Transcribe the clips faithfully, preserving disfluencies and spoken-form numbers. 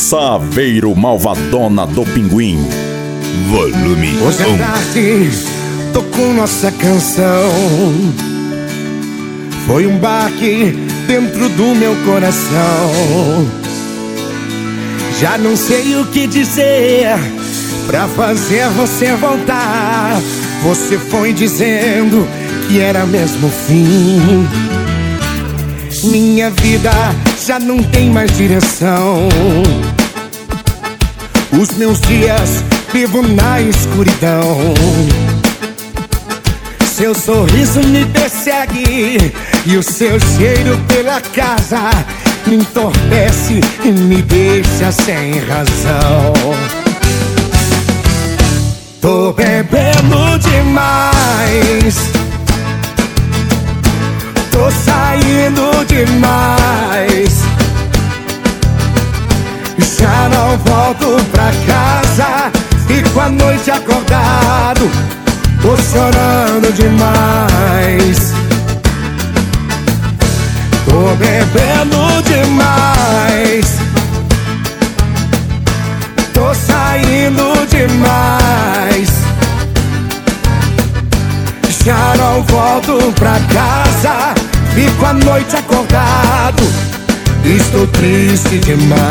Saveiro Malvadona do Pinguim. Volume Hoje à tarde tocou nossa canção. Foi um baque dentro do meu coração. Já não sei o que dizer pra fazer você voltar. Você foi dizendo que era mesmo o fim. Minha vida já não tem mais direção. Os meus dias vivo na escuridão. Seu sorriso me persegue e o seu cheiro pela casa me entorpece e me deixa sem razão. Tô bebendo demais, tô saindo demais. Já não volto pra casa, fico a noite acordado, tô chorando demais. Tô bebendo demais, tô saindo demais. Já não volto pra casa, fico a noite acordado, estou triste demais.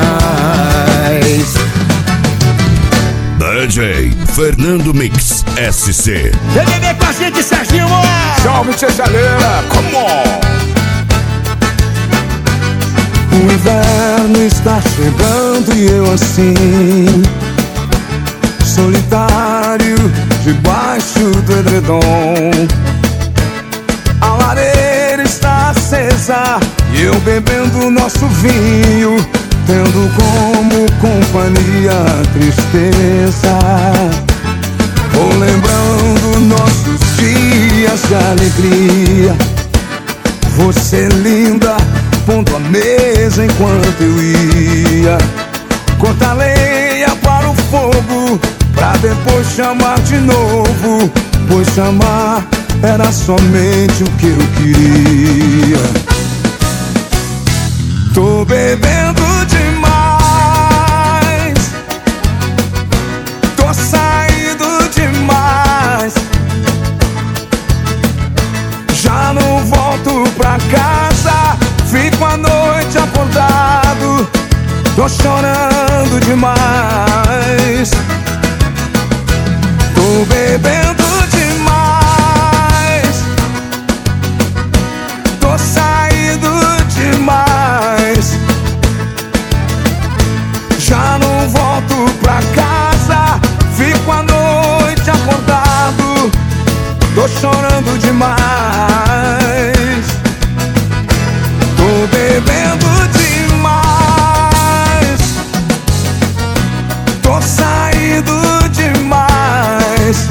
D J Fernando Mix S C. Vem beber com a gente, Serginho. Salve, tia Chaleira, come on! O inverno está chegando e eu assim, solitário, debaixo do edredom. A lareira está acesa e eu bebendo nosso vinho, tendo como companhia a tristeza. Vou lembrando nossos dias de alegria. Você linda, pondo a mesa enquanto eu ia cortar lenha para o fogo, pra depois chamar de novo, pois chamar era somente o que eu queria. Tô bebendo demais, tô saindo demais. Já não volto pra casa, fico a noite acordado, tô chorando demais. Tô bebendo demais, tô saindo demais. Já não volto pra casa, fico a noite acordado, tô chorando demais. Tô bebendo demais, tô saindo demais.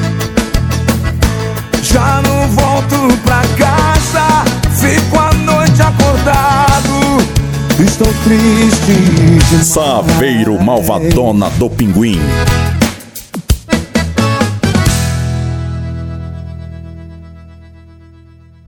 Já não volto pra casa, fico a noite acordado, estou triste demais. Saveiro Malvadona do Pinguim.